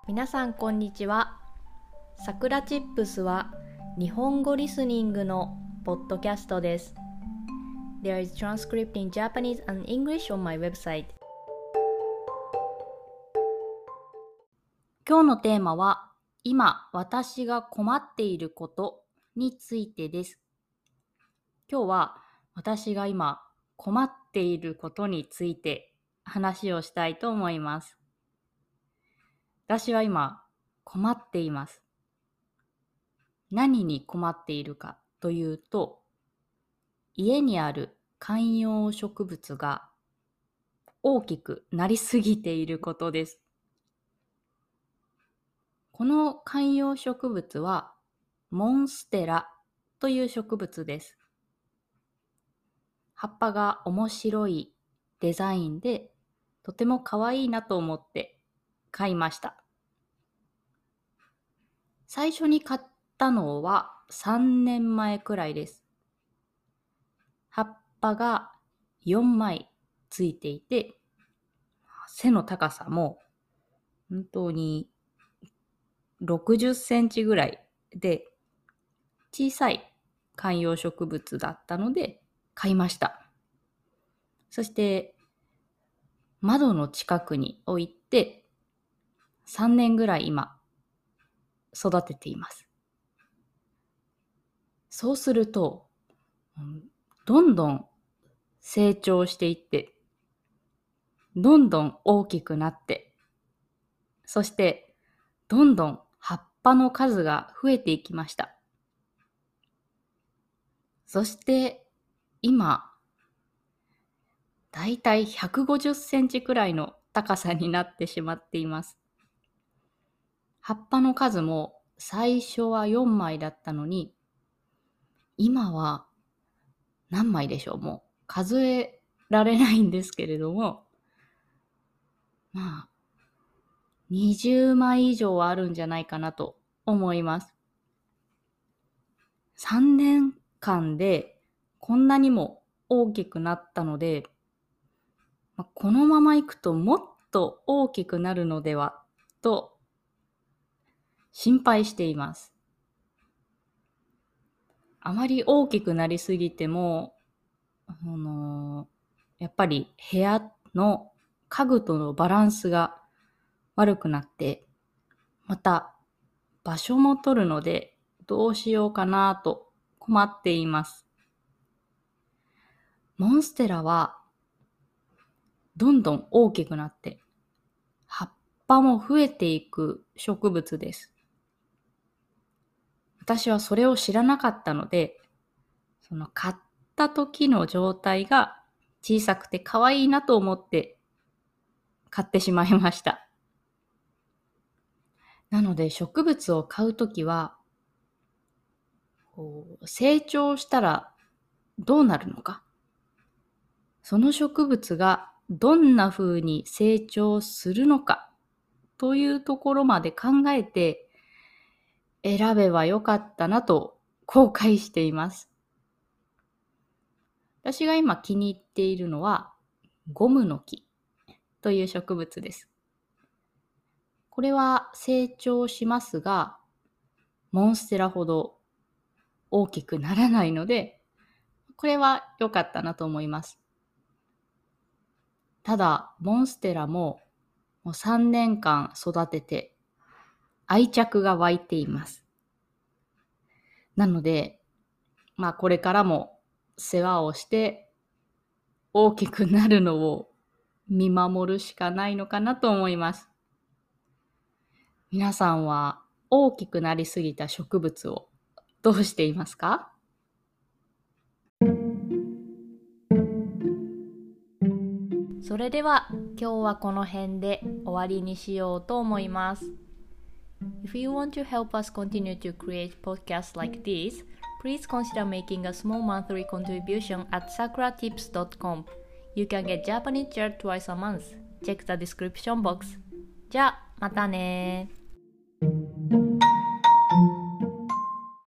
皆さんこんにちは。さくらチップスは日本語リスニングのポッドキャストです。There is transcript in Japanese and English on my website. 今日のテーマは今私が困っていることについてです。今日は私が今困っていることについて話をしたいと思います。私は今困っています。何に困っているかというと、家にある観葉植物が大きくなりすぎていることです。この観葉植物はモンステラという植物です。葉っぱが面白いデザインでとても可愛いなと思って買いました。最初に買ったのは3年前くらいです。葉っぱが4枚ついていて、背の高さも本当に60センチぐらいで小さい観葉植物だったので買いました。そして窓の近くに置いて3年ぐらい今育てています。そうするとどんどん成長していってどんどん大きくなってそしてどんどん葉っぱの数が増えていきました。そして今だいたい150センチくらいの高さになってしまっています。葉っぱの数も最初は4枚だったのに今は何枚でしょう、もう数えられないんですけれども、20枚以上はあるんじゃないかなと思います。3年間でこんなにも大きくなったので、このままいくともっと大きくなるのではと心配しています。あまり大きくなりすぎても、やっぱり部屋の家具とのバランスが悪くなって、また場所も取るのでどうしようかなと困っています。モンステラはどんどん大きくなって葉っぱも増えていく植物です。私はそれを知らなかったので、その買った時の状態が小さくて可愛いなと思って買ってしまいました。なので植物を買うときは、成長したらどうなるのか、その植物がどんな風に成長するのかというところまで考えて選べばよかったなと後悔しています。私が今気に入っているのはゴムの木という植物です。これは成長しますが、モンステラほど大きくならないので、これは良かったなと思います。ただ、モンステラも3年間育てて愛着が湧いています。なので、これからも世話をして大きくなるのを見守るしかないのかなと思います。皆さんは大きくなりすぎた植物をどうしていますか？それでは今日はこの辺で終わりにしようと思います。If you want to help us continue to create podcasts like this, please consider making a small monthly contribution at sakuratips.com. You can get Japanese chair twice a month. Check the description box. じゃあ、またね。